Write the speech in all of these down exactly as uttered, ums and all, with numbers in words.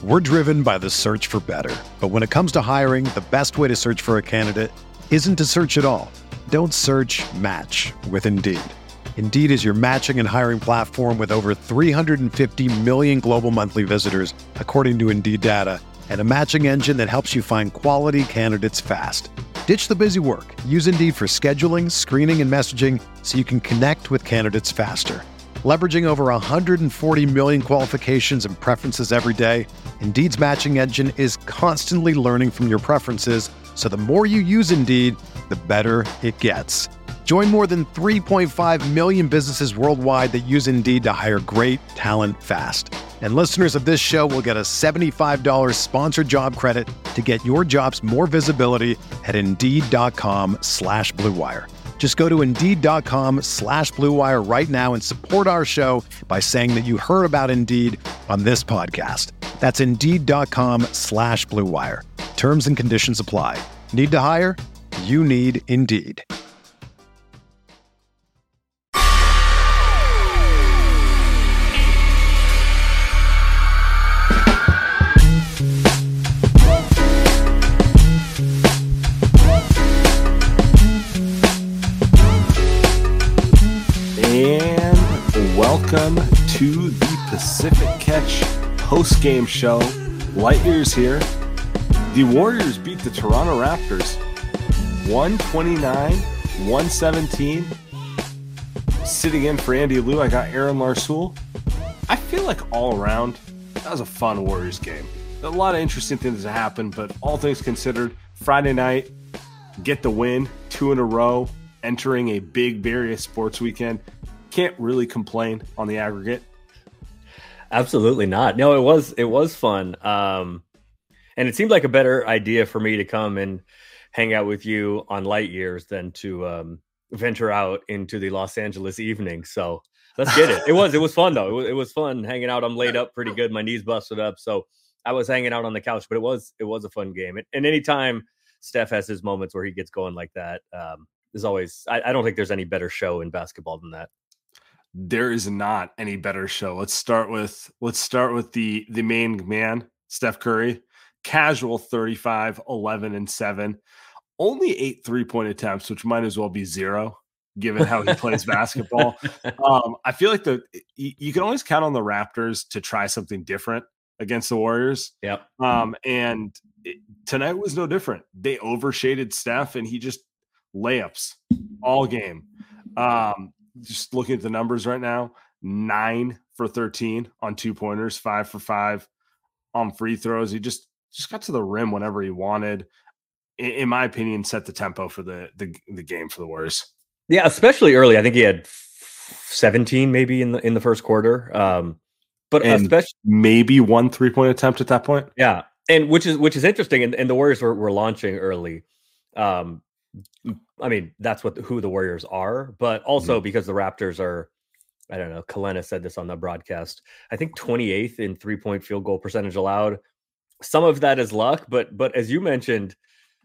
We're driven by the search for better. But when it comes to hiring, the best way to search for a candidate isn't to search at all. Don't search, match with Indeed. Indeed is your matching and hiring platform with over three hundred fifty million global monthly visitors, according to Indeed data, and a matching engine that helps you find quality candidates fast. Ditch the busy work. Use Indeed for scheduling, screening, and messaging so you can connect with candidates faster. Leveraging over one hundred forty million qualifications and preferences every day, Indeed's matching engine is constantly learning from your preferences, so the more you use Indeed, the better it gets. Join more than three point five million businesses worldwide that use Indeed to hire great talent fast. And listeners of this show will get a seventy-five dollars sponsored job credit to get your jobs more visibility at Indeed.com slash Blue Wire. Just go to Indeed.com slash Blue Wire right now and support our show by saying that you heard about Indeed on this podcast. That's Indeed.com slash Blue Wire. Terms and conditions apply. Need to hire? You need Indeed. And welcome to the Pacific Catch post-game show. Light years here. The Warriors beat the Toronto Raptors one twenty-nine one seventeen. Sitting in for Andy Liu, I got Aaron Larsoul. I feel like all around, that was a fun Warriors game. A lot of interesting things that happened, but all things considered, Friday night, get the win, two in a row, entering a big Barrier sports weekend. Can't really complain on the aggregate. Absolutely not. No, it was it was fun. Um, and it seemed like a better idea for me to come and hang out with you on light years than to um, venture out into the Los Angeles evening. So let's get it. It was it was fun though. It was, it was fun hanging out. I'm laid up pretty good. My knees busted up, so I was hanging out on the couch. But it was it was a fun game. And, and anytime Steph has his moments where he gets going like that, um, there's always I, I don't think there's any better show in basketball than that. There is not any better show. Let's start with let's start with the the main man, Steph Curry. Casual thirty-five, eleven, and seven. Only eight three-point attempts, which might as well be zero, given how he plays basketball. Um, I feel like the you, you can always count on the Raptors to try something different against the Warriors. Yep. Um, and it, tonight was no different. They overshaded Steph, and he just layups all game. Um, Just looking at the numbers right now, nine for thirteen on two-pointers, five for five on free throws. He just, just got to the rim whenever he wanted. In, in my opinion, set the tempo for the, the the game for the Warriors. Yeah, especially early. I think he had seventeen maybe in the in the first quarter. Um, but and especially maybe one three-point attempt at that point. Yeah, and which is which is interesting. And, and the Warriors were, were launching early. Um, I mean, that's what who the Warriors are, but also mm-hmm. because the Raptors are, I don't know, Kalena said this on the broadcast, I think twenty-eighth in three-point field goal percentage allowed. Some of that is luck, but but as you mentioned,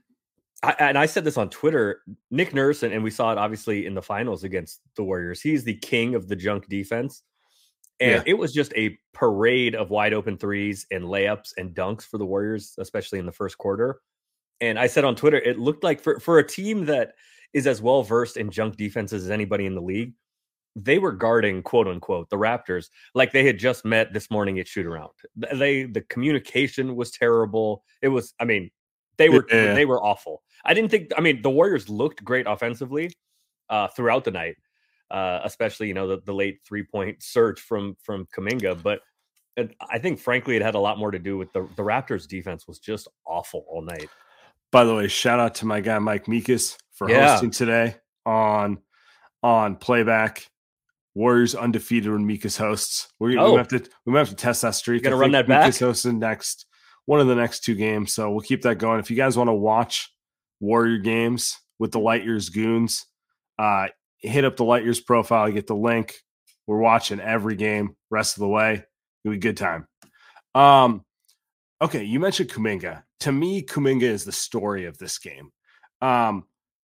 I, and I said this on Twitter, Nick Nurse, and, and we saw it obviously in the finals against the Warriors. He's the king of the junk defense. And yeah. it was just a parade of wide open threes and layups and dunks for the Warriors, especially in the first quarter. And I said on Twitter, it looked like for, for a team that is as well versed in junk defenses as anybody in the league, they were guarding, quote unquote, the Raptors like they had just met this morning at shoot around. They the communication was terrible. It was, I mean, they were yeah. they were awful. I didn't think, I mean, the Warriors looked great offensively uh, throughout the night, uh, especially, you know, the, the late three point surge from from Kuminga. But I think, frankly, it had a lot more to do with the, the Raptors defense was just awful all night. By the way, shout out to my guy Mike Mikas for yeah. hosting today on on playback. Warriors undefeated when Mikas hosts. We're oh. we have to we might have to test that streak. You're gonna run that back. Mikas hosting next one of the next two games, so we'll keep that going. If you guys want to watch Warrior games with the Light Years Goons, uh, hit up the Light Years profile. You get the link. We're watching every game rest of the way. It'll be a good time. Um, okay, you mentioned Kuminga. To me, Kuminga is the story of this game. Um,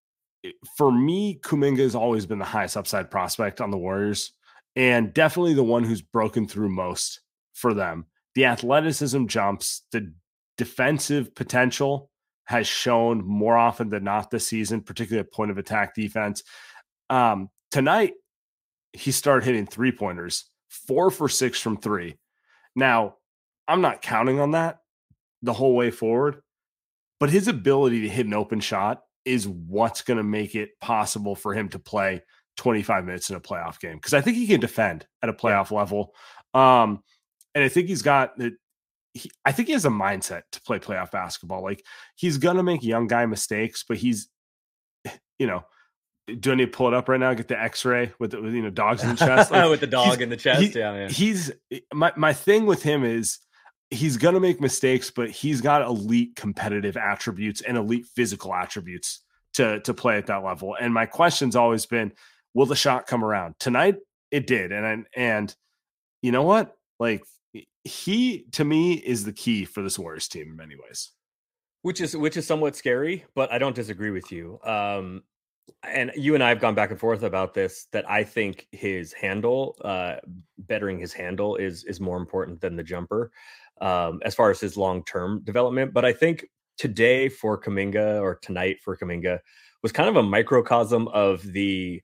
for me, Kuminga has always been the highest upside prospect on the Warriors and definitely the one who's broken through most for them. the athleticism jumps, the defensive potential has shown more often than not this season, particularly at point of attack defense. Um, tonight, he started hitting three pointers, four for six from three. Now, I'm not counting on that the whole way forward, but his ability to hit an open shot is what's going to make it possible for him to play twenty-five minutes in a playoff game. Because I think he can defend at a playoff yeah. level. Um, and I think he's got the, he, I think he has a mindset to play playoff basketball. Like, he's going to make young guy mistakes, but he's, you know, do I need to pull it up right now? Get the X-ray with the, with, you know, dogs in the chest, like, with the dog in the chest. He, yeah, yeah. He's my, my thing with him is he's going to make mistakes, but he's got elite competitive attributes and elite physical attributes to, to play at that level. And my question's always been, will the shot come around? Tonight it did. And, and you know what? Like, he, to me, is the key for this Warriors team in many ways. Which is, which is somewhat scary, but I don't disagree with you. Um, And you and I have gone back and forth about this, that I think his handle, uh, bettering his handle is is more important than the jumper um, as far as his long-term development. But I think today for Kuminga, or tonight for Kuminga, was kind of a microcosm of the,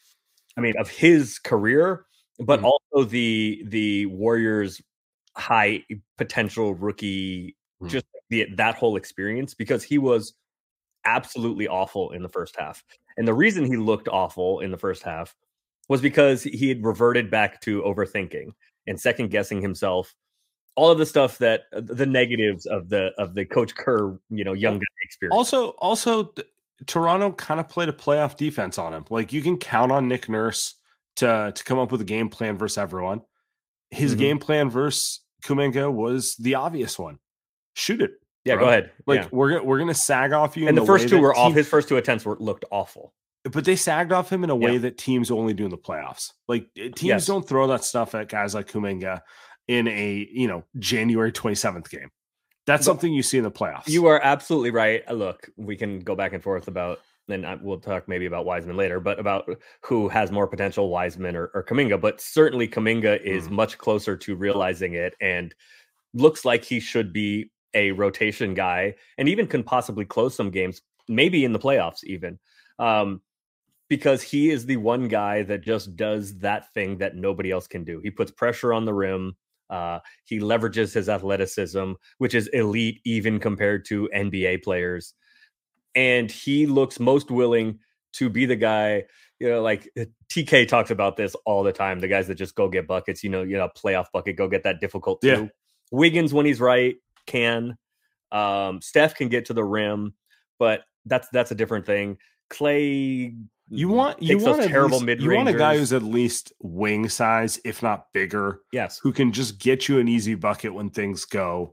I mean, of his career, but mm-hmm. also the the Warriors' high potential rookie, mm-hmm. just the, that whole experience, because he was absolutely awful in the first half. And the reason he looked awful in the first half was because he had reverted back to overthinking and second guessing himself. All of the stuff that the negatives of the of the Coach Kerr, you know, young guy experience. Also, also Toronto kind of played a playoff defense on him. Like, you can count on Nick Nurse to to come up with a game plan versus everyone. His mm-hmm. game plan versus Kuminga was the obvious one. Shoot it. Yeah, bro. Go ahead. Like, yeah. we're we're gonna sag off you. And the, the first two were team, off. His first two attempts were looked awful. But they sagged off him in a way yeah. that teams only do in the playoffs. Like, teams yes. don't throw that stuff at guys like Kuminga in a, you know, January twenty-seventh game. That's but something you see in the playoffs. You are absolutely right. Look, we can go back and forth about, and I, we'll talk maybe about Wiseman later, but about who has more potential, Wiseman or, or Kuminga. But certainly Kuminga is mm. much closer to realizing it, and looks like he should be a rotation guy, and even can possibly close some games, maybe in the playoffs even, um, because he is the one guy that just does that thing that nobody else can do. He puts pressure on the rim. Uh, he leverages his athleticism, which is elite even compared to N B A players. And he looks most willing to be the guy, you know, like T K talks about this all the time. The guys that just go get buckets, you know, you know, playoff bucket, go get that difficult too. Yeah. Wiggins, when he's right, can. Um, Steph can get to the rim, but that's that's a different thing. Clay, you want you want terrible mid You want a guy who's at least wing size, if not bigger. Yes, who can just get you an easy bucket when things go.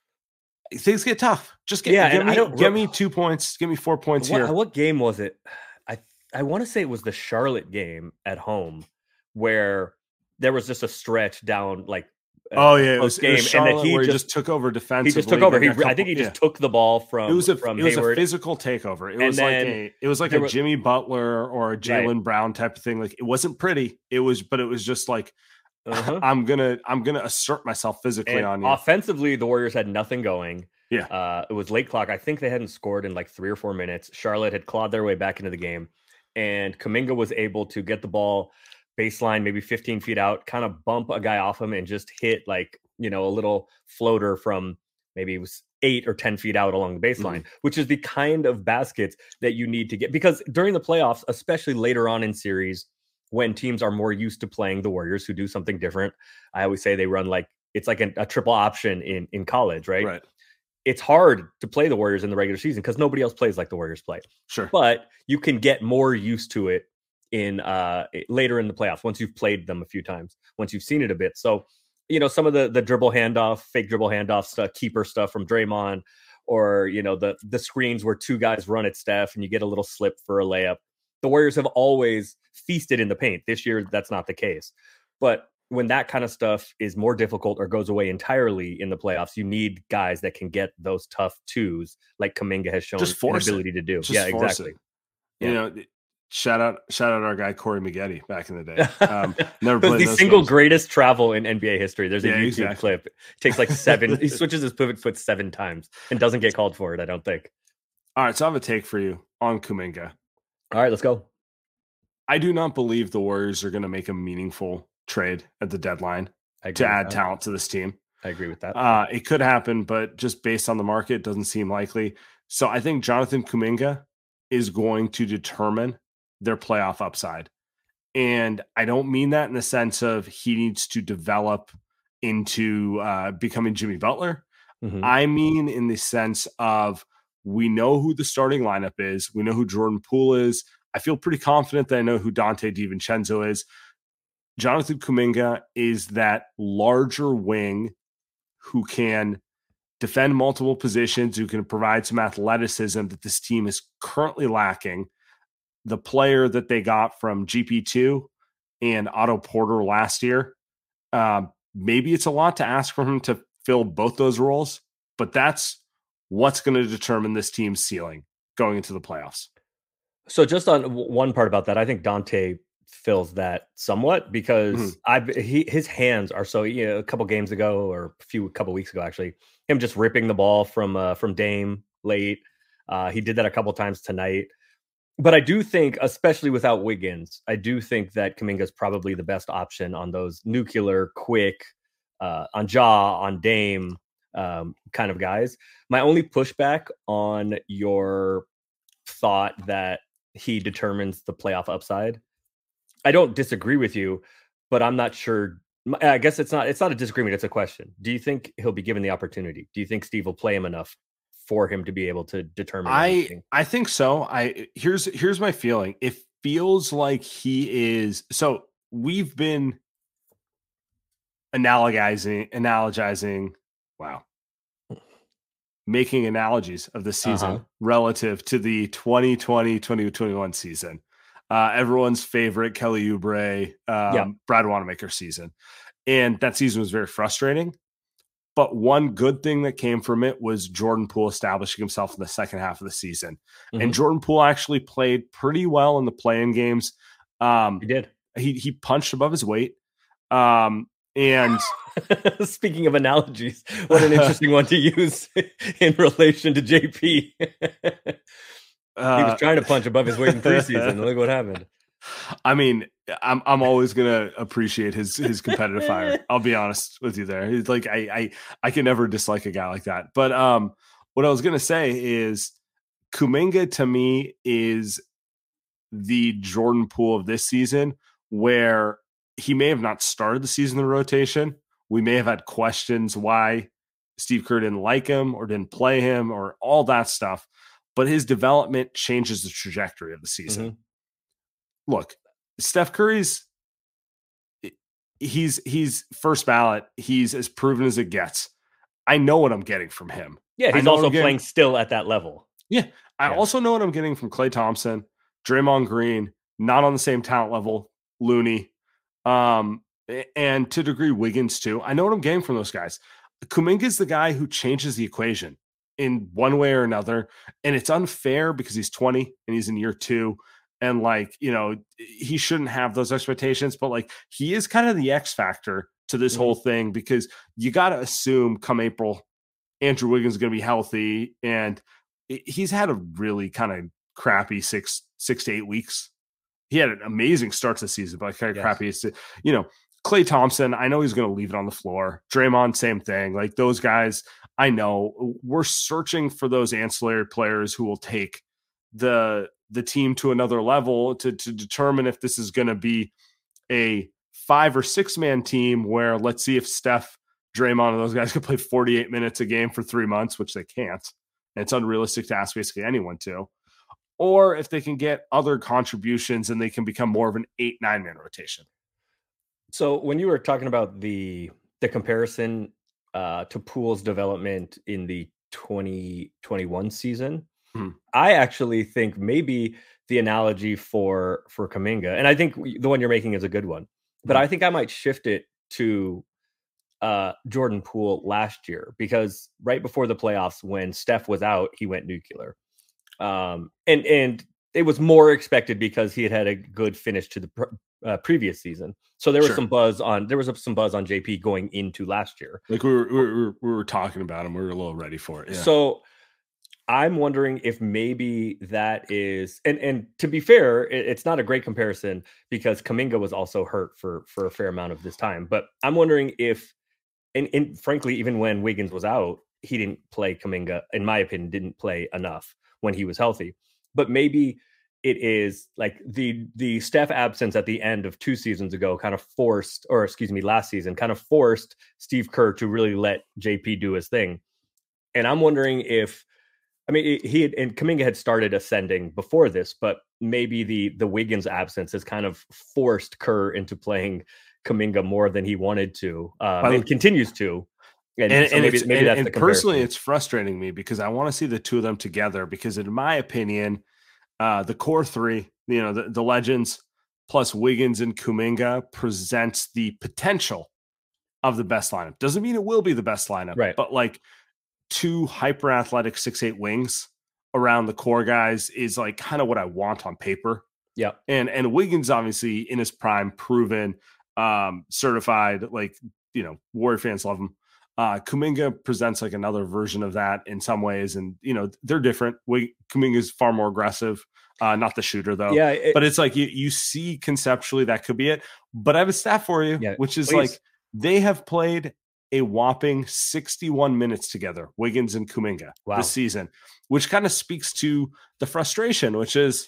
Things get tough. Just get, yeah, give, me, I don't, give me two points. Give me four points what, here. What game was it? I I want to say it was the Charlotte game at home, where there was just a stretch down like. Oh yeah, it was, game, it was Charlotte, and then he where just, he just took over defensively. He just took over. He, couple, I think he just yeah. took the ball from. It was a from it was Hayward. a physical takeover. It and was like then, a it was like a was, Jimmy Butler or a Jaylen right. Brown type of thing. Like, it wasn't pretty. It was, but it was just like uh-huh. I'm gonna I'm gonna assert myself physically and on you. Offensively, the Warriors had nothing going. Yeah, uh, it was late clock. I think they hadn't scored in like three or four minutes. Charlotte had clawed their way back into the game, and Kuminga was able to get the ball baseline, maybe fifteen feet out, kind of bump a guy off him and just hit like, you know, a little floater from maybe it was eight or ten feet out along the baseline, mm-hmm. which is the kind of baskets that you need to get, because during the playoffs, especially later on in series, when teams are more used to playing the Warriors, who do something different. I always say they run like, it's like a, a triple option in, in college, right? Right. It's hard to play the Warriors in the regular season because nobody else plays like the Warriors play. Sure. But you can get more used to it in uh, later in the playoffs, once you've played them a few times, once you've seen it a bit. So, you know, some of the the dribble handoff, fake dribble handoff stuff, keeper stuff from Draymond, or, you know, the the screens where two guys run at Steph and you get a little slip for a layup. The Warriors have always feasted in the paint. This year, that's not the case. But when that kind of stuff is more difficult or goes away entirely in the playoffs, you need guys that can get those tough twos, like Kuminga has shown Just force an ability it. to do. Just yeah, exactly. It. You yeah. know, Shout out, shout out our guy Corey Maggette back in the day. Um, never played the those single games. greatest travel in N B A history. There's a Yeah, YouTube exactly. clip. It takes like seven. He switches his pivot foot seven times and doesn't get called for it. I don't think. All right, so I have a take for you on Kuminga. All right, let's go. I do not believe the Warriors are going to make a meaningful trade at the deadline to add that. talent to this team. I agree with that. Uh, it could happen, but just based on the market, it doesn't seem likely. So I think Jonathan Kuminga is going to determine their playoff upside. And I don't mean that in the sense of he needs to develop into uh, becoming Jimmy Butler. Mm-hmm. I mean in the sense of we know who the starting lineup is. We know who Jordan Poole is. I feel pretty confident that I know who Dante DiVincenzo is. Jonathan Kuminga is that larger wing who can defend multiple positions, who can provide some athleticism that this team is currently lacking. The player that they got from G P two and Otto Porter last year, um, maybe it's a lot to ask for him to fill both those roles, but that's what's going to determine this team's ceiling going into the playoffs. So just on one part about that, I think Dante fills that somewhat because mm-hmm. I he his hands are so, you know, a couple games ago or a few couple weeks ago, actually, him just ripping the ball from uh, from Dame late. Uh, he did that a couple times tonight. But I do think, especially without Wiggins, I do think that Kuminga is probably the best option on those nuclear, quick, uh, on Ja, on Dame um, kind of guys. My only pushback on your thought that he determines the playoff upside, I don't disagree with you, but I'm not sure. I guess it's not it's not a disagreement. It's a question. Do you think he'll be given the opportunity? Do you think Steve will play him enough for him to be able to determine I anything? I think so. I here's here's my feeling. It feels like he is so we've been analogizing analogizing wow making analogies of the season uh-huh. relative to the twenty twenty twenty twenty-one season. Uh, everyone's favorite Kelly Oubre, um, yeah. Brad Wanamaker season. And that season was very frustrating. But one good thing that came from it was Jordan Poole establishing himself in the second half of the season. Mm-hmm. And Jordan Poole actually played pretty well in the play-in games. Um, he did. He he punched above his weight. Um, and speaking of analogies, what an interesting one to use in relation to J P. Uh, he was trying to punch above his weight in preseason. Look what happened. I mean, I'm I'm always gonna appreciate his his competitive fire. I'll be honest with you there. He's like I I I can never dislike a guy like that. But um, what I was gonna say is Kuminga to me is the Jordan Poole of this season, where he may have not started the season in the rotation. We may have had questions why Steve Kerr didn't like him or didn't play him or all that stuff. But his development changes the trajectory of the season. Mm-hmm. Look, Steph Curry's he's he's first ballot. He's as proven as it gets. I know what I'm getting from him. Yeah, he's also playing still at that level. Yeah, I yeah. also know what I'm getting from Klay Thompson, Draymond Green, not on the same talent level, Looney, um, and to a degree Wiggins too. I know what I'm getting from those guys. Kuminga is the guy who changes the equation in one way or another. And it's unfair because he's twenty and he's in year two. And like, you know, he shouldn't have those expectations, but like he is kind of the X factor to this mm-hmm. whole thing because you got to assume come April, Andrew Wiggins is going to be healthy. And he's had a really kind of crappy six, six to eight weeks. He had an amazing start to the season, but kind of yes. crappy. You know, Klay Thompson, I know he's going to leave it on the floor. Draymond, same thing. Like those guys, I know we're searching for those ancillary players who will take the the team to another level to, to determine if this is going to be a five or six man team where let's see if Steph, Draymond, and those guys can play forty-eight minutes a game for three months, which they can't. And it's unrealistic to ask basically anyone to. Or if they can get other contributions and they can become more of an eight, nine man rotation. So when you were talking about the the comparison uh, to Poole's development in the twenty twenty-one season, hmm. I actually think maybe the analogy for for Kuminga, and I think the one you're making is a good one, but hmm. I think I might shift it to uh, Jordan Poole last year because right before the playoffs, when Steph was out, he went nuclear. Um, and and it was more expected because he had had a good finish to the pr- uh, previous season. So there was Sure. some buzz on there was some buzz on J P going into last year. Like we were we were, we were talking about him, we were a little ready for it. Yeah. So I'm wondering if maybe that is, and and to be fair, it, it's not a great comparison because Kuminga was also hurt for for a fair amount of this time. But I'm wondering if, and, and frankly, even when Wiggins was out, he didn't play. Kuminga, in my opinion, didn't play enough when he was healthy. But maybe it is like the the Steph absence at the end of two seasons ago kind of forced, or excuse me, last season kind of forced Steve Kerr to really let J P do his thing. And I'm wondering if, I mean, he had, and Kuminga had started ascending before this, but maybe the the Wiggins absence has kind of forced Kerr into playing Kuminga more than he wanted to, um, Well, and continues to. And, And, so and, maybe, it's, maybe and, that's and the personally, comparison. it's frustrating me because I want to see the two of them together. Because in my opinion, uh, the core three, you know, the, the legends plus Wiggins and Kuminga presents the potential of the best lineup. Doesn't mean it will be the best lineup, Right. but like two hyper athletic six eight wings around the core guys is like kind of what I want on paper. Yeah. And and Wiggins obviously in his prime, proven, um, certified, like, you know, Warrior fans love him. Uh, Kuminga presents like another version of that in some ways, and you know they're different. We, Kuminga is far more aggressive, uh, not the shooter though. Yeah, it, but it's like you you see conceptually that could be it. But I have a stat for you, Yeah, which is please. like they have played a whopping sixty-one minutes together, Wiggins and Kuminga, Wow. this season, which kind of speaks to the frustration, which is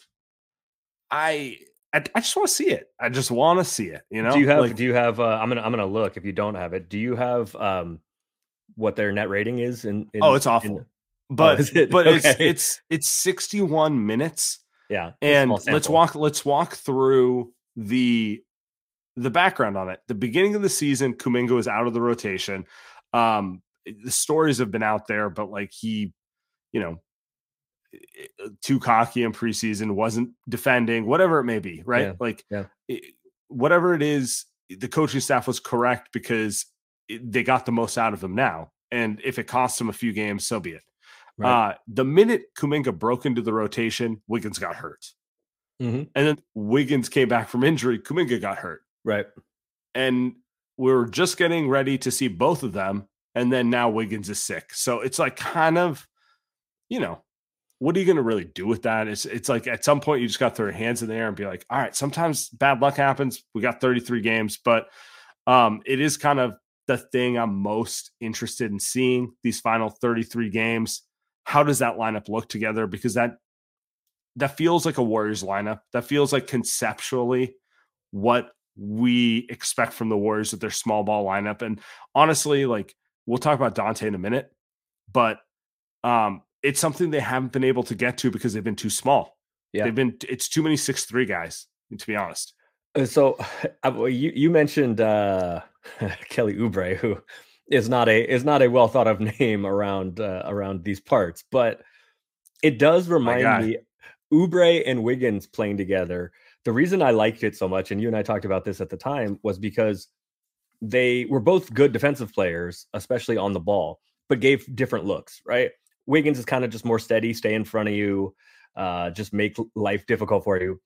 I. I, I just want to see it. I just want to see it. You know, do you have? Like, do you have? Uh, I'm gonna I'm gonna look if you don't have it. Do you have um, what their net rating is? In, in oh, it's awful. in- but Oh, is it? but it's Okay. it's it's sixty-one minutes. yeah, it's a And small let's sample. walk let's walk through the the background on it. The beginning of the season, Kuminga was out of the rotation. Um, the stories have been out there, but like he, you know, too cocky in preseason, wasn't defending, whatever it may be, right? Yeah, Like yeah. it- whatever it is, the coaching staff was correct because it, they got the most out of him now. And if it costs him a few games, so be it. Right. Uh, the minute Kuminga broke into the rotation, Wiggins got hurt. Mhm. And then Wiggins came back from injury, Kuminga got hurt. Right. And we were just getting ready to see both of them. And then now Wiggins is sick. So it's like kind of, you know, what are you going to really do with that? It's it's like at some point you just got to throw your hands in the air and be like, all right, sometimes bad luck happens. We got thirty-three games, but um, it is kind of the thing I'm most interested in seeing, these final thirty-three games. How does that lineup look together? Because that that feels like a Warriors lineup. That feels like conceptually what we expect from the Warriors with their small ball lineup. And honestly, like we'll talk about Dante in a minute, but um, it's something they haven't been able to get to because they've been too small. Yeah. They've been, it's too many six three guys, to be honest. Uh, So uh, well, you you mentioned uh, Kelly Oubre, who is not a is not a well thought of name around uh, around these parts, but it does guy. remind me Oubre and Wiggins playing together. The reason I liked it so much, and you and I talked about this at the time, was because they were both good defensive players, especially on the ball, but gave different looks. Right? Wiggins is kind of just more steady, stay in front of you, uh, just make life difficult for you,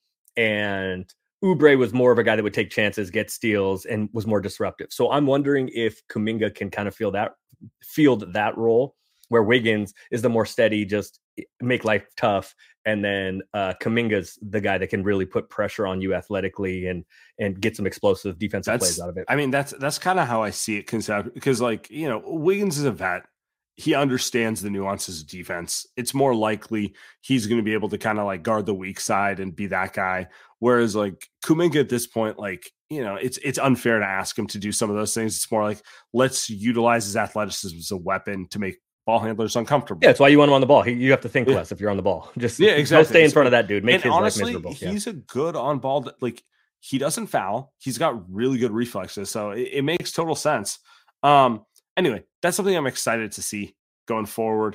and Oubre was more of a guy that would take chances, get steals, and was more disruptive. So I'm wondering if Kuminga can kind of feel that field that role, where Wiggins is the more steady, just make life tough, and then uh, Kuminga's the guy that can really put pressure on you athletically and and get some explosive defensive That's, plays out of it. I mean, that's that's kind of how I see it concept because, like, you know, Wiggins is a vet. He understands the nuances of defense. It's more likely he's going to be able to kind of like guard the weak side and be that guy. Whereas like Kuminga at this point, like, you know, it's it's unfair to ask him to do some of those things. It's more like, let's utilize his athleticism as a weapon to make ball handlers uncomfortable. Yeah, that's why you want him on the ball. He, you have to think Yeah. less if you're on the ball. Just Yeah, exactly. Go stay in front of that dude. Make and his honestly, life miserable. Yeah. he's a good on ball. Like he doesn't foul. He's got really good reflexes. So it, it makes total sense. Um, anyway, that's something I'm excited to see going forward.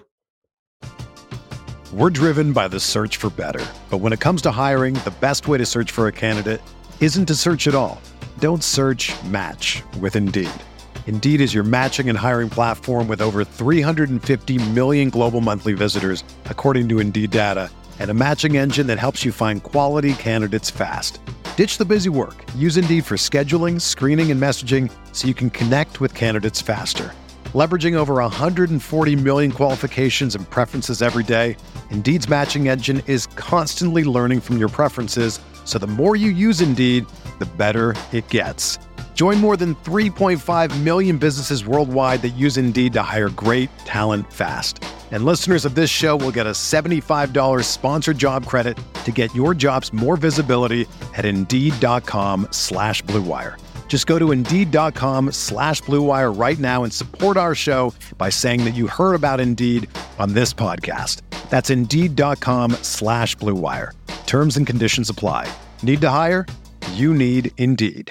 We're driven by the search for better. But when it comes to hiring, the best way to search for a candidate isn't to search at all. Don't search, match with Indeed. Indeed is your matching and hiring platform with over three hundred fifty million global monthly visitors, according to Indeed data, and a matching engine that helps you find quality candidates fast. Ditch the busy work. Use Indeed for scheduling, screening, and messaging so you can connect with candidates faster. Leveraging over one hundred forty million qualifications and preferences every day, Indeed's matching engine is constantly learning from your preferences, so the more you use Indeed, the better it gets. Join more than three point five million businesses worldwide that use Indeed to hire great talent fast. And listeners of this show will get a seventy-five dollars sponsored job credit to get your jobs more visibility at Indeed.com slash Blue Wire. Just go to Indeed.com slash Blue Wire right now and support our show by saying that you heard about Indeed on this podcast. That's Indeed.com slash Blue Wire. Terms and conditions apply. Need to hire? You need Indeed.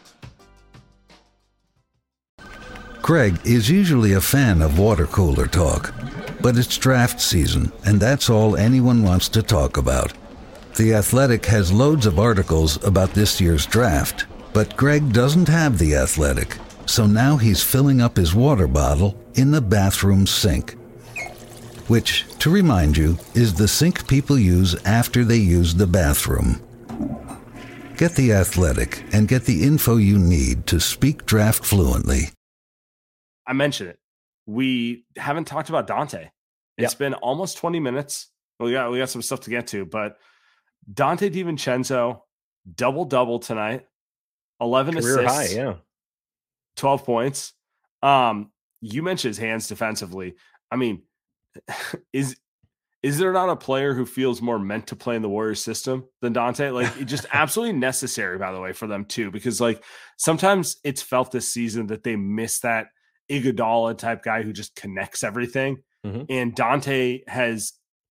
Greg is usually a fan of water cooler talk, but it's draft season, and that's all anyone wants to talk about. The Athletic has loads of articles about this year's draft, but Greg doesn't have The Athletic, so now he's filling up his water bottle in the bathroom sink, which, to remind you, is the sink people use after they use the bathroom. Get The Athletic and get the info you need to speak draft fluently. I mentioned it. We haven't talked about Dante. It's yep. been almost twenty minutes. We got we got some stuff to get to, but Dante DiVincenzo, double-double tonight, eleven Career assists, high, yeah. twelve points. Um, you mentioned his hands defensively. I mean, is is there not a player who feels more meant to play in the Warriors system than Dante? Like, it just absolutely necessary, by the way, for them too, because like sometimes it's felt this season that they miss that Iguodala type guy who just connects everything. Mm-hmm. And Dante has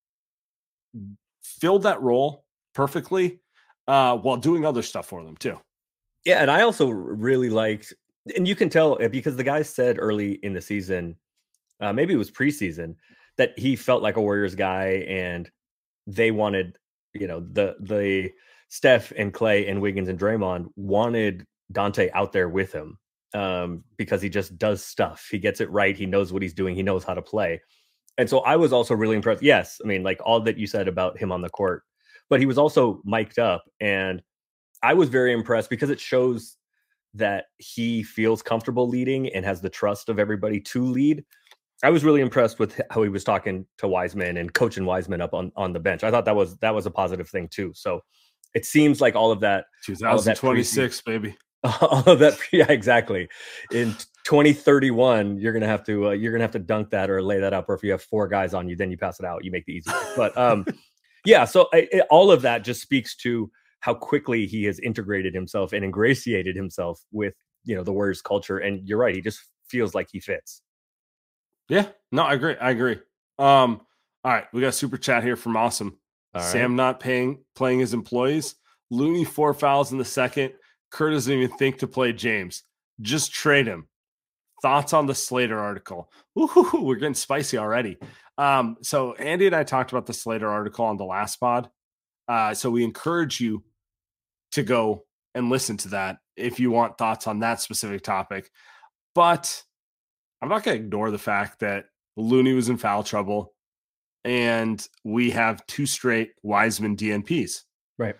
filled that role perfectly uh, while doing other stuff for them too. Yeah. And I also really liked, and you can tell because the guy said early in the season, uh, maybe it was preseason, that he felt like a Warriors guy and they wanted, you know, the, the Steph and Clay and Wiggins and Draymond wanted Dante out there with him. Um, because he just does stuff. He gets it right. He knows what he's doing. He knows how to play. And so I was also really impressed. Yes, I mean, like all that you said about him on the court, but he was also mic'd up. And I was very impressed because it shows that he feels comfortable leading and has the trust of everybody to lead. I was really impressed with how he was talking to Wiseman and coaching Wiseman up on, on the bench. I thought that was that was a positive thing too. So it seems like all of that. twenty twenty-six, baby. All of that, yeah, exactly. In twenty thirty-one, you're gonna have to uh, you're gonna have to dunk that or lay that up, or if you have four guys on you, then you pass it out. You make the easy one. But um, yeah, so I, it, all of that just speaks to how quickly he has integrated himself and ingratiated himself with you know the Warriors culture. And you're right, he just feels like he fits. Yeah, no, I agree. I agree. Um, all right, we got a super chat here from Awesome. All Sam right. not paying playing his employees. Looney four fouls in the second. Kerr doesn't even think to play James. Just trade him. Thoughts on the Slater article? Ooh, we're getting spicy already. Um, so Andy and I talked about the Slater article on the last pod. Uh, so we encourage you to go and listen to that if you want thoughts on that specific topic. But I'm not going to ignore the fact that Looney was in foul trouble and we have two straight Wiseman D N Ps. Right.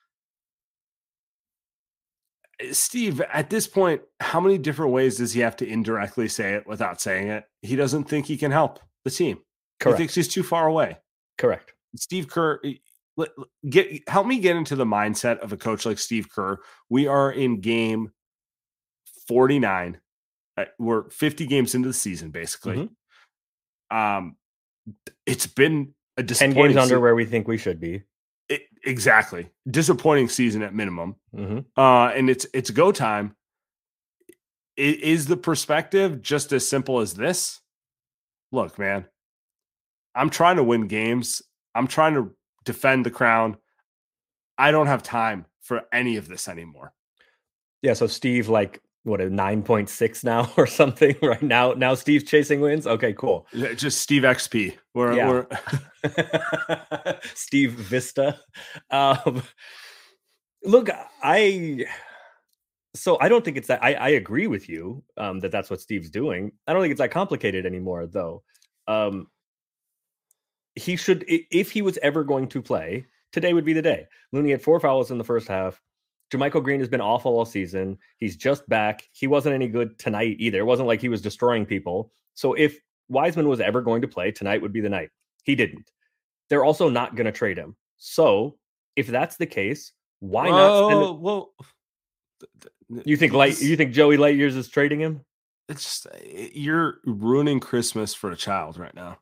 Steve, at this point, how many different ways does he have to indirectly say it without saying it? He doesn't think he can help the team. Correct. He thinks he's too far away. Correct. Steve Kerr, get help me get into the mindset of a coach like Steve Kerr. We are in game forty-nine. We're fifty games into the season, basically. Mm-hmm. Um, it's been a disappointing ten games under season. where we think we should be. It, exactly. Disappointing season at minimum. Mm-hmm. Uh, and it's it's go time. Is, is the perspective just as simple as this? Look, man, I'm trying to win games. I'm trying to defend the crown. I don't have time for any of this anymore. Yeah, so Steve, like, what, a nine point six now or something right now? Now Steve's chasing wins? Okay, cool. Just Steve X P. We're, yeah. we're... Steve Vista. Um, look, I... So I don't think it's that... I, I agree with you um, that that's what Steve's doing. I don't think it's that complicated anymore, though. Um, he should, if he was ever going to play, today would be the day. Looney had four fouls in the first half. JaMychal Green has been awful all season. He's just back. He wasn't any good tonight either. It wasn't like he was destroying people. So if Wiseman was ever going to play, tonight would be the night. He didn't. They're also not going to trade him. So if that's the case, why Whoa, not? Send him? Well, you think light? You think Joey Lightyears is trading him? It's just, you're ruining Christmas for a child right now.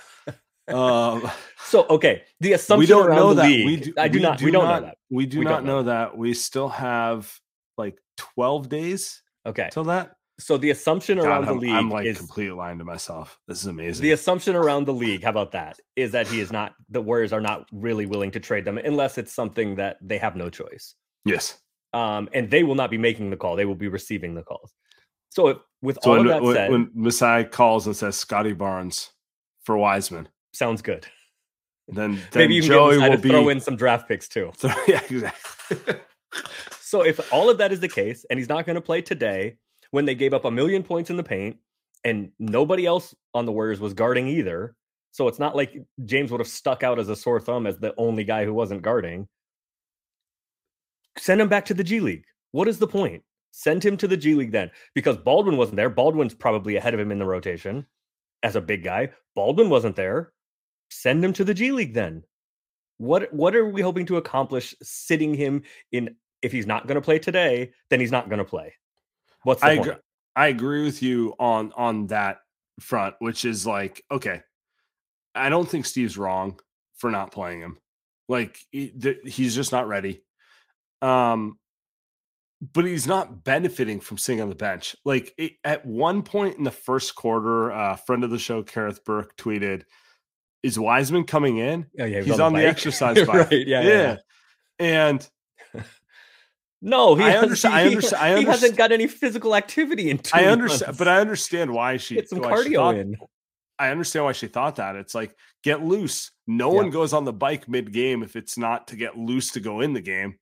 um, so okay, the assumption we don't around know the that. league, We do, I do we not. Do we don't not, know that. We do we not know, know that. We still have like twelve days. Okay, till that. So the assumption God, around I'm, the league I'm like is completely lying to myself. This is amazing. The assumption around the league, how about that, is that he is not. The Warriors are not really willing to trade them unless it's something that they have no choice. Yes. Um, and they will not be making the call; they will be receiving the calls. So, if, with so all when, of that when, said, when Masai calls and says Scotty Barnes for Wiseman, sounds good. Then, then maybe you can Joey get will to be... throw in some draft picks too. Yeah, exactly. So, if all of that is the case, and he's not going to play today, when they gave up a million points in the paint, and nobody else on the Warriors was guarding either, so it's not like James would have stuck out as a sore thumb as the only guy who wasn't guarding. Send him back to the G League. What is the point? Send him to the G League then, because Baldwin wasn't there. Baldwin's probably ahead of him in the rotation as a big guy. Baldwin wasn't there. Send him to the G League then. What what are we hoping to accomplish sitting him in? If he's not going to play today, then he's not going to play. What's the I point? agree, I agree with you on on that front, which is like, okay, I don't think Steve's wrong for not playing him. Like he, the, he's just not ready. Um, but he's not benefiting from sitting on the bench. Like it, at one point in the first quarter, a uh, friend of the show, Kareth Burke, tweeted, "Is Wiseman coming in?" Oh, yeah, he's on, on the, the exercise bike. Right, yeah, yeah. yeah, yeah. And no, he, I has, understand. he, I understand. I he understand. hasn't got any physical activity in two I understand, months. but I understand why she get some why she cardio thought, in. I understand why she thought that. It's like, get loose. No Yeah. one goes on the bike mid game if it's not to get loose to go in the game,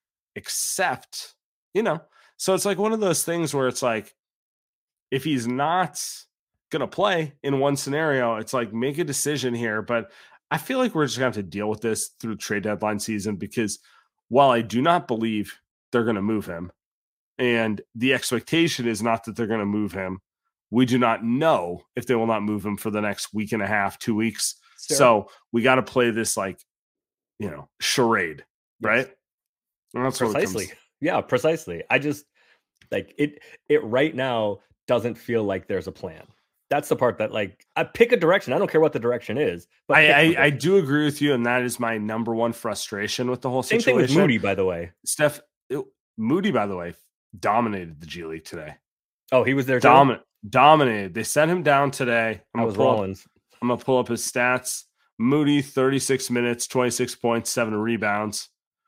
except, you know. So it's like one of those things where it's like, if he's not going to play in one scenario, it's like, make a decision here. But I feel like we're just going to have to deal with this through trade deadline season, because while I do not believe they're going to move him, and the expectation is not that they're going to move him, we do not know if they will not move him for the next week and a half, two weeks. Sure. So we got to play this, like, you know, charade, right? Yes. And that's Precisely. What it comes. Yeah, precisely. I just like it. It right now doesn't feel like there's a plan. That's the part that, like, I pick a direction. I don't care what the direction is. But I, I, I do agree with you, and that is my number one frustration with the whole Same situation. thing with Moody, by the way. Steph it, Moody, by the way, dominated the G League today. Oh, he was there. Domin- dominated. They sent him down today. I'm I gonna was pull up- Rollins. I'm gonna pull up his stats. Moody, thirty-six minutes, twenty-six points, seven rebounds,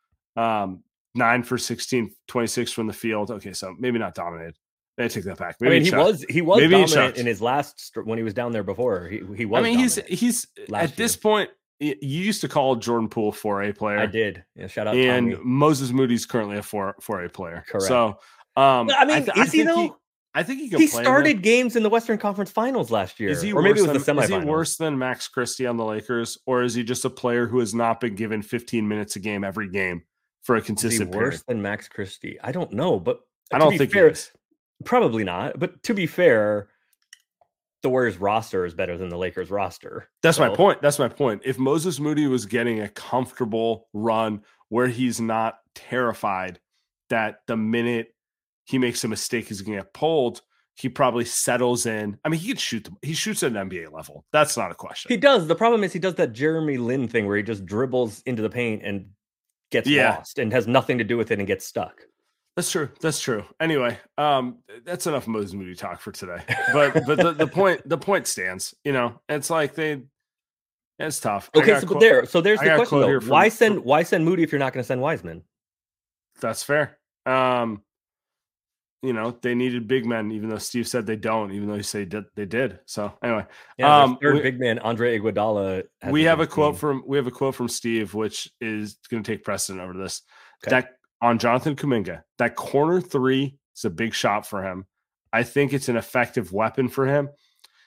um, nine for sixteen, twenty-six from the field. Okay, so maybe not dominated. I take that back. Maybe I mean, he chucked. was he was Maybe he dominant chucked. in his last st- when he was down there before. He he was. I mean, he's dominant he's last at this year. point. You used to call Jordan Poole four A player. I did. Yeah, shout out. And Tommy. Moses Moody's currently a four four A player. Correct. So, um, I mean, th- is he think though? I think he can He play started them. games in the Western Conference Finals last year, Is he or maybe it was worse the than, semifinals. Is he worse than Max Christie on the Lakers, or is he just a player who has not been given fifteen minutes a game every game for a Is he consistent worse period? than Max Christie? I don't know, but I to don't be think fair, he is. probably not. But to be fair, the Warriors roster is better than the Lakers roster. That's my So- point. That's my point. If Moses Moody was getting a comfortable run where he's not terrified that the minute he makes a mistake, he's going to get pulled, he probably settles in. I mean, he can shoot. The, he shoots at an N B A level. That's not a question. He does. The problem is he does that Jeremy Lin thing where he just dribbles into the paint and gets Yeah. lost and has nothing to do with it and gets stuck. That's true. That's true. Anyway, um, that's enough Moses Moody talk for today. But but the, the point the point stands. You know, it's like they. It's tough. I Okay, got a so quote- but there, so there's I the got a question quote though. here from- Why send from- why send Moody if you're not going to send Wiseman? That's fair. Um, you know, they needed big men, even though Steve said they don't, even though he said did, they did. So anyway, Yeah, um, their third we- big man Andre Iguodala. has we have a big quote team. from we have a quote from Steve, which is going to take precedent over this. Okay. That on Jonathan Kuminga, that corner three is a big shot for him. I think it's an effective weapon for him.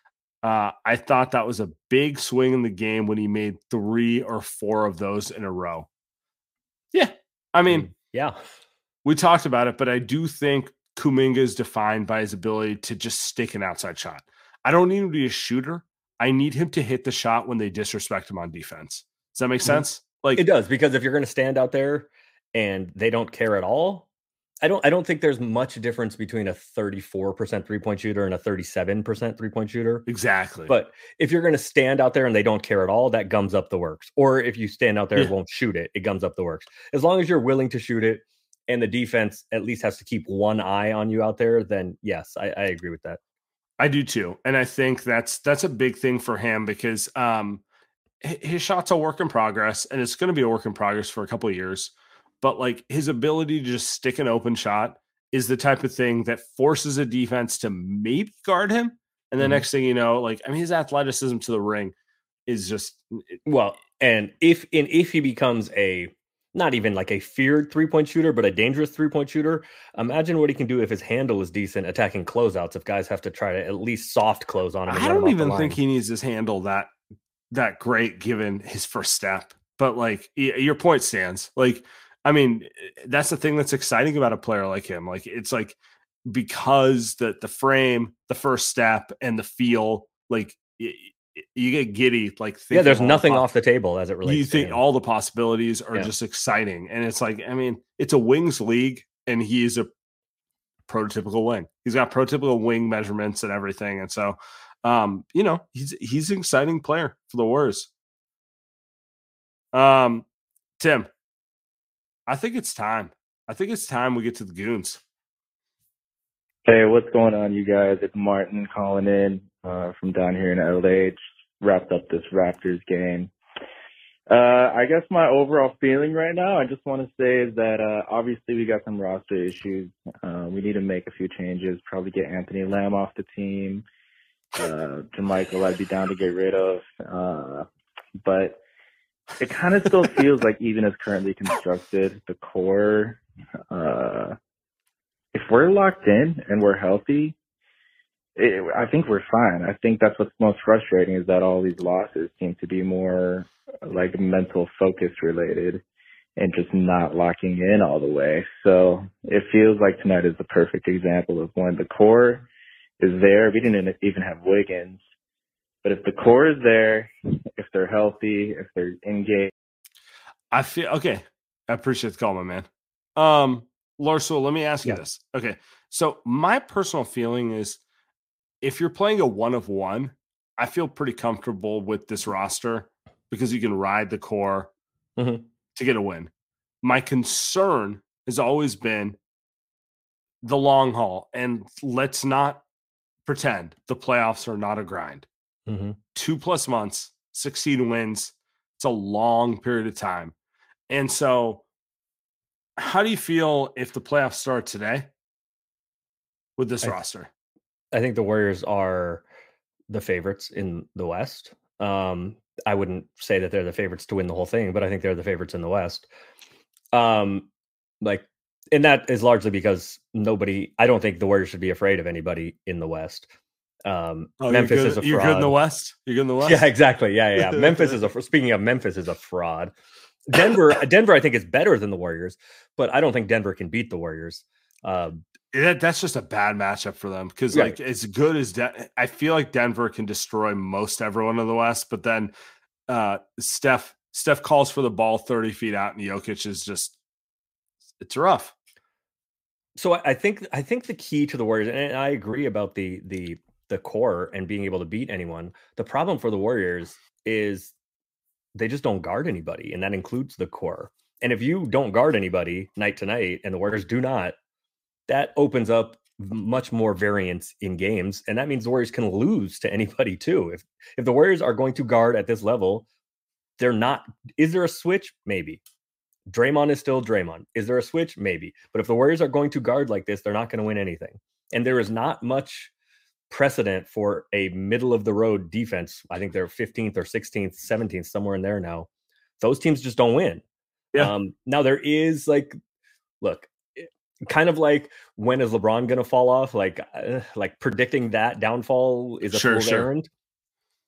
Uh, I thought that was a big swing in the game when he made three or four of those in a row. Yeah. I mean, yeah, we talked about it, but I do think Kuminga is defined by his ability to just stick an outside shot. I don't need him to be a shooter. I need him to hit the shot when they disrespect him on defense. Does that make sense? Like, it does, because if you're going to stand out there and they don't care at all, I don't I don't think there's much difference between a thirty-four percent three-point shooter and a thirty-seven percent three-point shooter. Exactly. But if you're going to stand out there and they don't care at all, that gums up the works. Or if you stand out there yeah. and won't shoot it, it gums up the works. As long as you're willing to shoot it and the defense at least has to keep one eye on you out there, then yes, I, I agree with that. I do too. And I think that's that's a big thing for him, because um, his shot's a work in progress, and it's going to be a work in progress for a couple of years. But like, his ability to just stick an open shot is the type of thing that forces a defense to maybe guard him. And the mm-hmm. next thing you know, like, I mean, his athleticism to the ring is just well, and if and if he becomes a not even like a feared three-point shooter, but a dangerous three-point shooter, imagine what he can do if his handle is decent attacking closeouts, if guys have to try to at least soft close on him. I don't even think he needs his handle that that great given his first step. But like, your point stands. Like, I mean, that's the thing that's exciting about a player like him. Like, it's like, because the the frame, the first step, and the feel, like, you, you get giddy. Like, yeah, there's nothing off the table as it relates. You to think him. All the possibilities are yeah. just exciting, and it's like, I mean, it's a wings league, and he's a prototypical wing. He's got prototypical wing measurements and everything, and so, um, you know, he's he's an exciting player for the Warriors. Um, Tim. I think it's time. I think it's time we get to the goons. Hey, what's going on, you guys? It's Martin calling in uh, from down here in L A. Just wrapped up this Raptors game. Uh, I guess my overall feeling right now, I just want to say is that uh, obviously we got some roster issues. Uh, we need to make a few changes, probably get Anthony Lamb off the team. Uh, Jermichael, I'd be down to get rid of. Uh, but it kind of still feels like, even as currently constructed, the core, uh, if we're locked in and we're healthy, it, I think we're fine. I think that's what's most frustrating, is that all these losses seem to be more like mental focus related and just not locking in all the way. So it feels like tonight is the perfect example of when the core is there. We didn't even have Wiggins. But if the core is there, if they're healthy, if they're engaged. I feel okay. I appreciate the call, my man. Um, Larso, let me ask you yeah. this. Okay. So my personal feeling is, if you're playing a one of one, I feel pretty comfortable with this roster, because you can ride the core mm-hmm. to get a win. My concern has always been the long haul. And let's not pretend the playoffs are not a grind. Mm-hmm. Two plus months, sixteen wins. It's a long period of time. And so, how do you feel if the playoffs start today with this I, roster? I think the Warriors are the favorites in the West. Um, I wouldn't say that they're the favorites to win the whole thing, but I think they're the favorites in the West. Um, like, and that is largely because nobody, I don't think the Warriors should be afraid of anybody in the West. Um, oh, Memphis good, is a fraud. You're good in the West? You're good in the West? Yeah, exactly. Yeah, yeah. yeah. Memphis is a, speaking of Memphis is a fraud. Denver, Denver, I think is better than the Warriors, but I don't think Denver can beat the Warriors. Um, that, that's just a bad matchup for them, because right. like, as good as De- I feel like Denver can destroy most everyone in the West, but then uh, Steph Steph calls for the ball thirty feet out, and Jokic is just, it's rough. So I, I think I think the key to the Warriors, and I agree about the the the core and being able to beat anyone. The problem for the Warriors is they just don't guard anybody, and that includes the core. And if you don't guard anybody night to night, and the Warriors do not, that opens up much more variance in games, and that means the Warriors can lose to anybody too. If if the Warriors are going to guard at this level, they're not. Is there a switch? Maybe. Draymond is still Draymond. Is there a switch? Maybe. But if the Warriors are going to guard like this, they're not going to win anything. And there is not much precedent for a middle of the road defense. I think they're fifteenth or sixteenth, seventeenth, somewhere in there now. Those teams just don't win. Yeah. Um, now there is like, look, kind of like, when is LeBron going to fall off? Like, uh, like predicting that downfall is a sure, fool's sure. errand.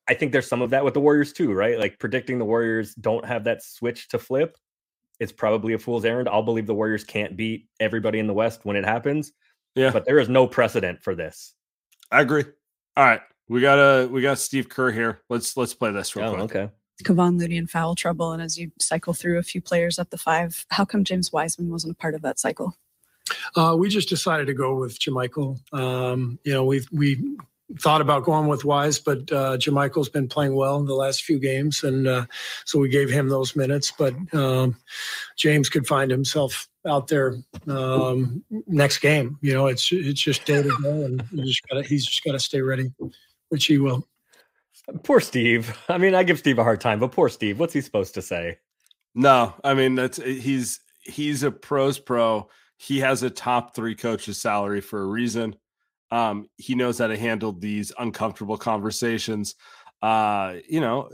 I think there's some of that with the Warriors too, right? Like predicting the Warriors don't have that switch to flip. It's probably a fool's errand. I'll believe the Warriors can't beat everybody in the West when it happens. Yeah. But there is no precedent for this. I agree. All right. We got a we got Steve Kerr here. Let's let's play this real Oh, quick. okay. Kevon Looney in foul trouble, and as you cycle through a few players at the five, how come James Wiseman wasn't a part of that cycle? Uh, we just decided to go with JaMychal. Um, you know, we've we thought about going with Wise, but uh, JaMychal's been playing well in the last few games, and uh, so we gave him those minutes. But um, James could find himself out there um, next game. You know, it's it's just day to day, and you just gotta, he's just got to stay ready, which he will. Poor Steve. I mean, I give Steve a hard time, but poor Steve. What's he supposed to say? No, I mean that's he's he's a pros pro. He has a top three coach's salary for a reason. Um, he knows how to handle these uncomfortable conversations. Uh, you know,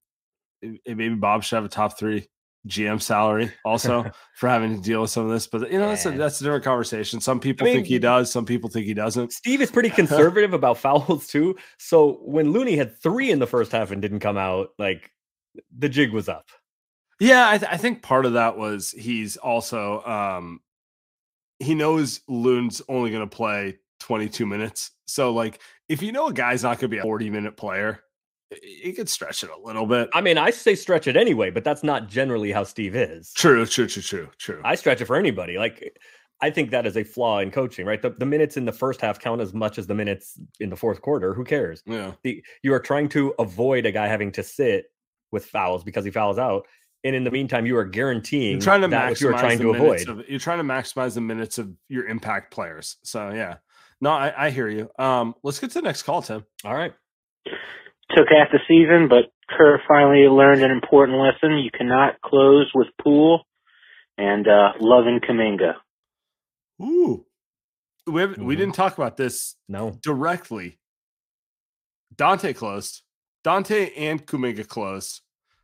maybe Bob should have a top three G M salary also for having to deal with some of this. But you know, that's a that's a different conversation. Some people I mean, think he does, some people think he doesn't. Steve is pretty conservative about fouls too. So when Looney had three in the first half and didn't come out, like the jig was up. Yeah, I, th- I think part of that was he's also um, he knows Loon's only going to play twenty-two minutes. So like if you know a guy's not going to be a forty minute player, you could stretch it a little bit. I mean, I say stretch it anyway, but that's not generally how Steve is. True, true, true, true, true. I stretch it for anybody. Like, I think that is a flaw in coaching, right? The, the minutes in the first half count as much as the minutes in the fourth quarter. Who cares? Yeah. The, you are trying to avoid a guy having to sit with fouls because he fouls out. And in the meantime, you are guaranteeing you're trying to that what you are trying to avoid. Of, you're trying to maximize the minutes of your impact players. So, yeah. No, I, I hear you. Um, let's get to the next call, Tim. All right. Took half the season, but Kerr finally learned an important lesson. You cannot close with Poole and uh, Lovin Kuminga. Ooh. We, have, Mm-hmm. we didn't talk about this no. directly. Dante closed. Dante and Kuminga closed.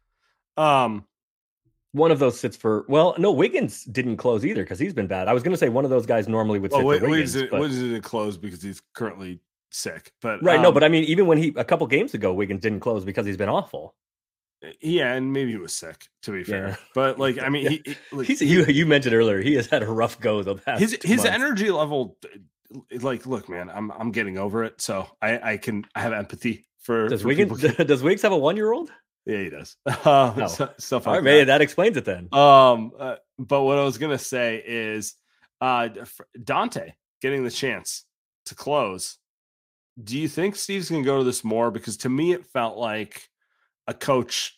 Um, One of those sits for, well, no, Wiggins didn't close either because he's been bad. I was going to say one of those guys normally would sit well, for Wiggins. Wiggins, but... Wiggins didn't close because he's currently sick. But Right, um, no, but I mean, even when he, a couple games ago, Wiggins didn't close because he's been awful. Yeah, and maybe he was sick, to be fair. Yeah. But, like, I mean, yeah. he, he, like, he's, you, you mentioned earlier, he has had a rough go the past His his months. energy level, like, look, man, I'm I'm getting over it. So I, I can I have empathy for Does for Wiggins, people. does Wiggs have a one-year-old? Yeah, he does. Uh, No. so, stuff All like right, maybe that. that explains it then. Um, uh, but what I was gonna say is, uh, Dante getting the chance to close. Do you think Steve's gonna go to this more? Because to me, it felt like a coach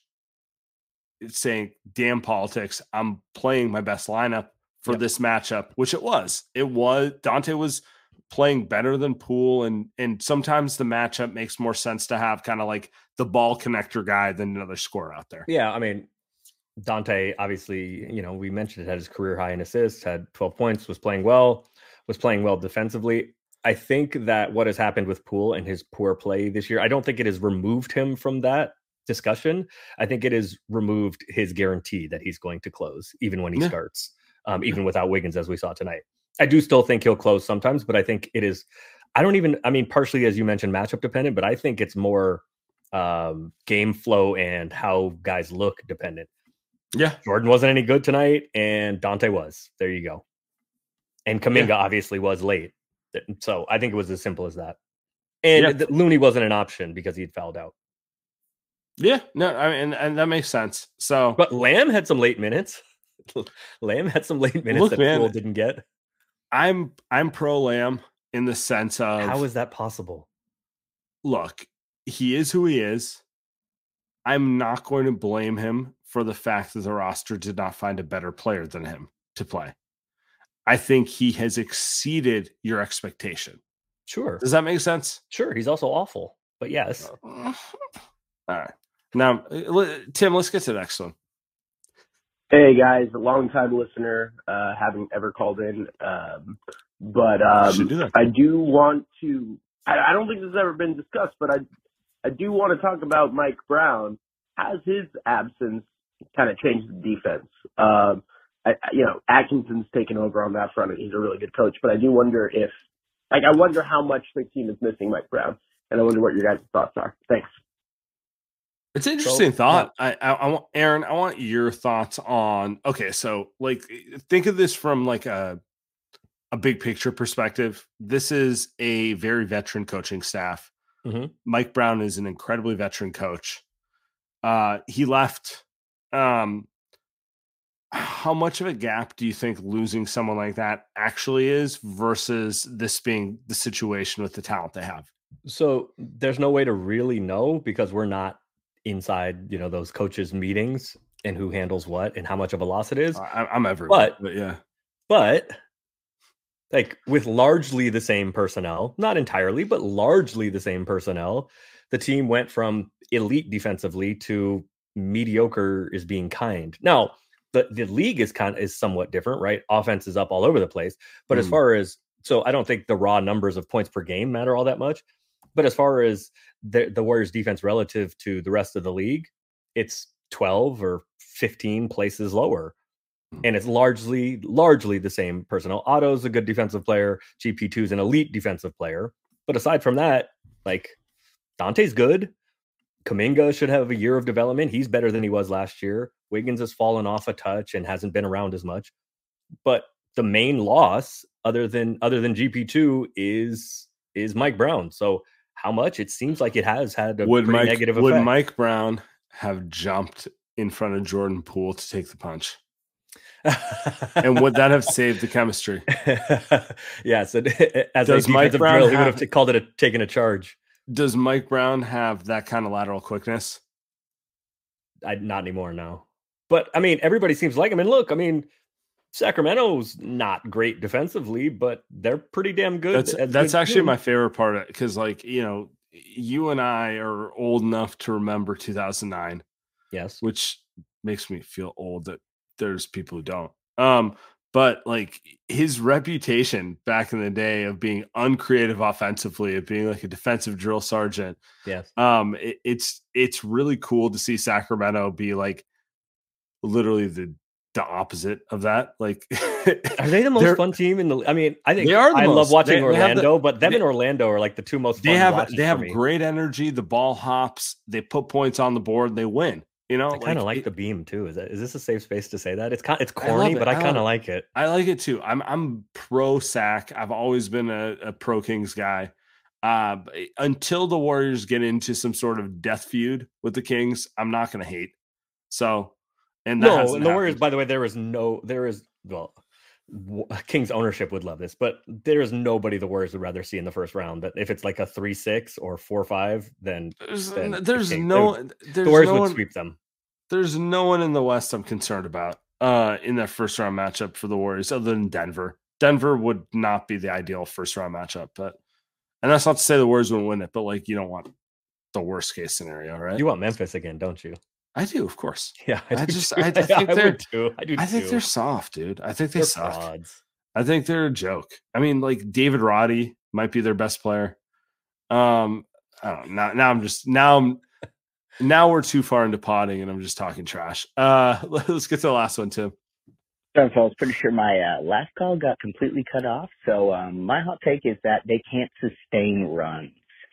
saying, "Damn politics! I'm playing my best lineup for Yep. this matchup," which it was. It was Dante was playing better than Poole, and and sometimes the matchup makes more sense to have kind of like the ball connector guy than another scorer out there. Yeah, I mean, Dante, obviously, you know, we mentioned it, had his career high in assists, had twelve points, was playing well, was playing well defensively. I think that what has happened with Poole and his poor play this year, I don't think it has removed him from that discussion. I think it has removed his guarantee that he's going to close, even when he Yeah. starts, um, even without Wiggins, as we saw tonight. I do still think he'll close sometimes, but I think it is, I don't even, I mean, partially, as you mentioned, matchup dependent, but I think it's more um, game flow and how guys look dependent. Yeah. Jordan wasn't any good tonight, and Dante was. There you go. And Kuminga Yeah. obviously was late. So I think it was as simple as that. And Yeah. th- Looney wasn't an option because he'd fouled out. Yeah, no, I mean, and, and that makes sense. So, But Lamb had some late minutes. Lamb had some late minutes Look, that man, Poole didn't get. I'm I'm pro Lamb in the sense of How is that possible? look, he is who he is. I'm not going to blame him for the fact that the roster did not find a better player than him to play. I think he has exceeded your expectation. Sure. Does that make sense? Sure. He's also awful. But yes. All right. Now, uh, Tim, let's get to the next one. Hey guys, a long time listener, uh, haven't ever called in, um, but um, do that. I do want to. I, I don't think this has ever been discussed, but I I do want to talk about Mike Brown. Has his absence kind of changed the defense? Um, I, I- you know, Atkinson's taken over on that front, and he's a really good coach. But I do wonder if, like, I wonder how much the team is missing Mike Brown, and I wonder what your guys' thoughts are. Thanks. It's an interesting So, thought. I, I, I want Aaron. I want your thoughts on. Okay, so like, think of this from like a a big picture perspective. This is a very veteran coaching staff. Mhm. Mike Brown is an incredibly veteran coach. Uh, he left. Um, how much of a gap do you think losing someone like that actually is versus this being the situation with the talent they have? So there's no way to really know because we're not inside, you know, those coaches' meetings and who handles what and how much of a loss it is. I, I'm everywhere, But but yeah, but like with largely the same personnel, not entirely, but largely the same personnel, the team went from elite defensively to mediocre is being kind. Now, the, the league is kind of is somewhat different, right? Offense is up all over the place. But as Mm. far as so I don't think the raw numbers of points per game matter all that much. But as far as the, the Warriors defense relative to the rest of the league, it's twelve or fifteen places lower. And it's largely, largely the same personnel. Otto's a good defensive player. G P two is an elite defensive player. But aside from that, like Dante's good. Kuminga should have a year of development. He's better than he was last year. Wiggins has fallen off a touch and hasn't been around as much. But the main loss, other than other than G P two, is is Mike Brown. So how much? It seems like it has had a would pretty Mike negative would effect. Mike Brown have jumped in front of Jordan Poole to take the punch? And would that have saved the chemistry? Yes, it, as Does a Mike defensive Brown drill, he would have- have t- called it a taking a charge. Does Mike Brown have that kind of lateral quickness? I, not anymore, no. But I mean, everybody seems to like him. And look, I mean, Sacramento's not great defensively, but they're pretty damn good. That's as that's good actually team. my favorite part of it because, like, you know, you and I are old enough to remember two thousand nine, Yes. which makes me feel old that there's people who don't. Um, but like his reputation back in the day of being uncreative offensively, of being like a defensive drill sergeant, Yes. um, it, it's it's really cool to see Sacramento be like literally the the opposite of that. Like, Are they the most they're- fun team in the? I mean, I think They are the I love most. watching They- they have the- Orlando, but them they- and Orlando are like the two most. They fun have watches they for have me. great energy. The ball hops. They put points on the board. They win. You know, I kind of like it- the beam too. Is that is this a safe space to say that? It's kind it's I love corny, it. but I, I love kind it. of like it. I like it too. I'm I'm pro Sac. I've always been a, a pro Kings guy. Uh, but until the Warriors get into some sort of death feud with the Kings, I'm not going to hate. So, and that No, hasn't and the Warriors. happened. By the way, there is no, there is well, w- Kings ownership would love this, but there is nobody the Warriors would rather see in the first round. That if it's like a three six or four five, then There's, then the there's Kings- no they- there's the Warriors no would one, sweep them. there's no one in the West I'm concerned about uh, in that first round matchup for the Warriors, other than Denver. Denver would not be the ideal first round matchup, but and that's not to say the Warriors wouldn't win it, but like you don't want the worst case scenario, right? You want Memphis again, don't you? I do, of course. Yeah, I do just- too. I- I think they're- would too. I do. I think too. they're soft, dude. I think they They're suck. frauds. I think they're a joke. I mean, like David Roddy might be their best player. Um, I don't know. Now, now I'm just now I'm now we're too far into potting, and I'm just talking trash. Uh, let's get to the last one, Tim. So I was pretty sure my uh, last call got completely cut off. So um, my hot take is that they can't sustain runs.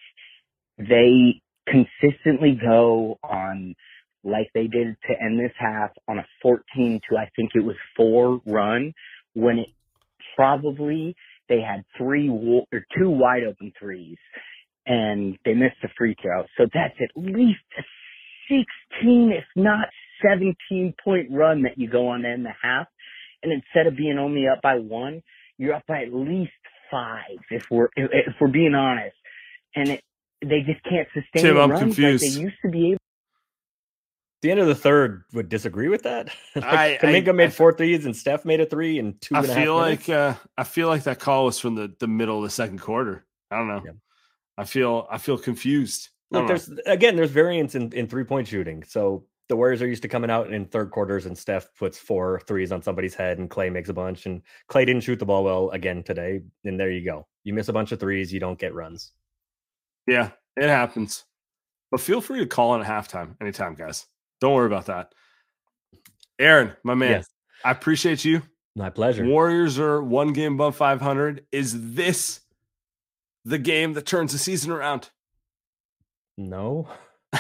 They consistently go on, like they did to end this half, on a fourteen to I think it was four run, when it probably they had three wa- or two wide open threes, and they missed a free throw. So that's at least a sixteen, if not seventeen point run that you go on to end the half. And instead of being only up by one, you're up by at least five, if we're if, if we're being honest. And it, they just can't sustain Tim, the I'm runs confused. like they used to be able. The end of the third would disagree with that. Like, I- Kuminga I- made I- four threes and Steph made a three in two I and a half feel minutes. like uh, I feel like that call was from the, the middle of the second quarter. I don't know. Yeah. I feel I feel confused. I Look, don't there's again, there's variance in, in three point shooting. So the Warriors are used to coming out in third quarters and Steph puts four threes on somebody's head and Clay makes a bunch. And Clay didn't shoot the ball well again today. And there you go. You miss a bunch of threes, you don't get runs. know. Yeah, it happens. But feel free to call in at halftime anytime, guys. Don't worry about that. Aaron, my man, Yes. I appreciate you. My pleasure. Warriors are one game above five hundred. Is this the game that turns the season around? No.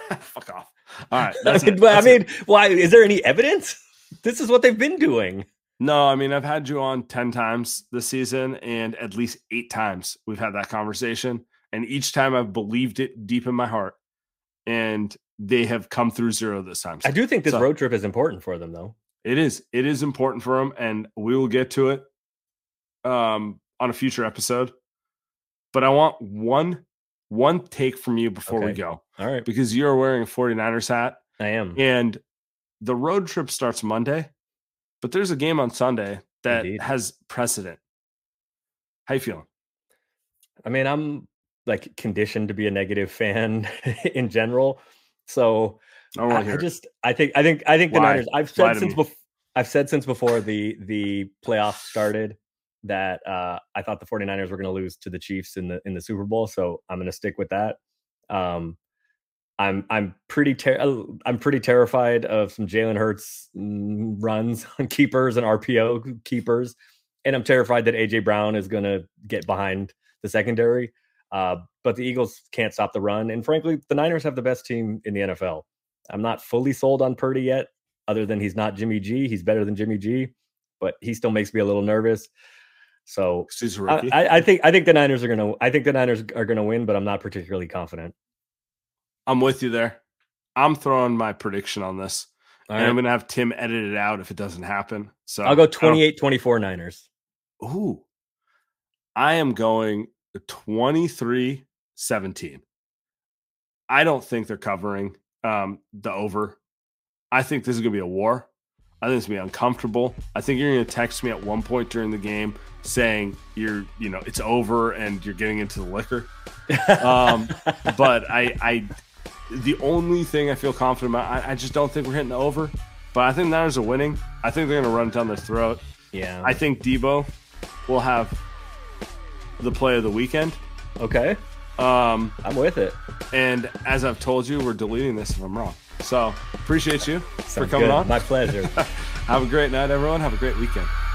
Fuck off. All right. I That's mean, it. but, That's I mean it. why? Is there any evidence? This is what they've been doing. No, I mean, I've had you on ten times this season, and at least eight times we've had that conversation. And each time I've believed it deep in my heart, and they have come through zero this time. I do think this So, road trip is important for them, though. It is. It is important for them, and we will get to it um, on a future episode. But I want one one take from you before we Okay. go. All right. Because you're wearing a 49ers hat. I am. And the road trip starts Monday, but there's a game on Sunday that Indeed. has precedent. How you feeling? I mean, I'm like conditioned to be a negative fan in general. So I don't wanna I, hear I it. just I think I think I think the Lie. Niners I've Lie said to since me. before I've said since before the the playoffs started that uh I thought the 49ers were going to lose to the Chiefs in the in the Super Bowl, so I'm going to stick with that. Um I'm I'm pretty ter- I'm pretty terrified of some Jalen Hurts mm, runs on keepers and R P O keepers, and I'm terrified that A J Brown is going to get behind the secondary. Uh, but the Eagles can't stop the run, and frankly, the Niners have the best team in the N F L. I'm not fully sold on Purdy yet, other than he's not Jimmy G. He's better than Jimmy G, but he still makes me a little nervous. So He's a I, rookie. I, I think I think the Niners are gonna I think the Niners are gonna win, but I'm not particularly confident. I'm with you there. I'm throwing my prediction on this. All and I'm right. going to have Tim edit it out if it doesn't happen. So I'll go I don't- twenty-eight twenty-four Niners. Ooh. I am going twenty-three seventeen. I don't think they're covering um, the over. I think this is going to be a war. I think it's going to be uncomfortable. I think you're going to text me at one point during the game saying you're, you know, it's over and you're getting into the liquor. Um, but I, I, the only thing I feel confident about, I, I just don't think we're hitting the over. But I think the Niners are winning. I think they're going to run it down their throat. Yeah. I think Debo will have the play of the weekend. Okay. Um, I'm with it. And as I've told you, we're deleting this if I'm wrong. So appreciate you for Sounds coming good. on. My pleasure. Have a great night, everyone. Have a great weekend.